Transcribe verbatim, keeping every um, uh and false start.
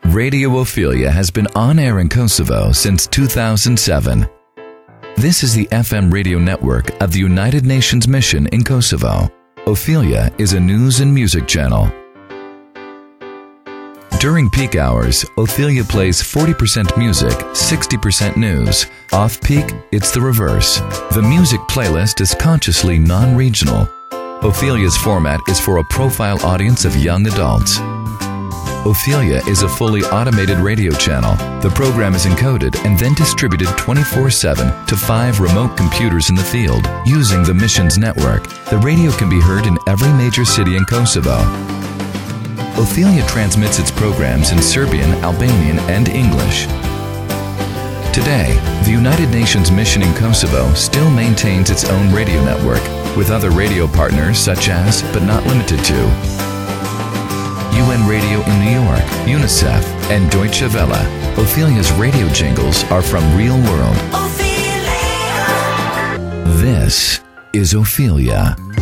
Radio Ophelia has been on air in Kosovo since two thousand seven. This is the F M radio network of the United Nations Mission in Kosovo. Ophelia is a news and music channel. During peak hours, Ophelia plays forty percent music, sixty percent news. Off-peak, it's the reverse. The music playlist is consciously non-regional. Ophelia's format is for a profile audience of young adults. Ophelia is a fully automated radio channel. The program is encoded and then distributed twenty-four seven to five remote computers in the field. Using the mission's network, the radio can be heard in every major city in Kosovo. Ophelia transmits its programs in Serbian, Albanian, and English. Today, the United Nations Mission in Kosovo still maintains its own radio network with other radio partners such as, but not limited to, U N Radio in New York, UNICEF, and Deutsche Welle. Ophelia's radio jingles are from Real World. Ophelia. This is Ophelia.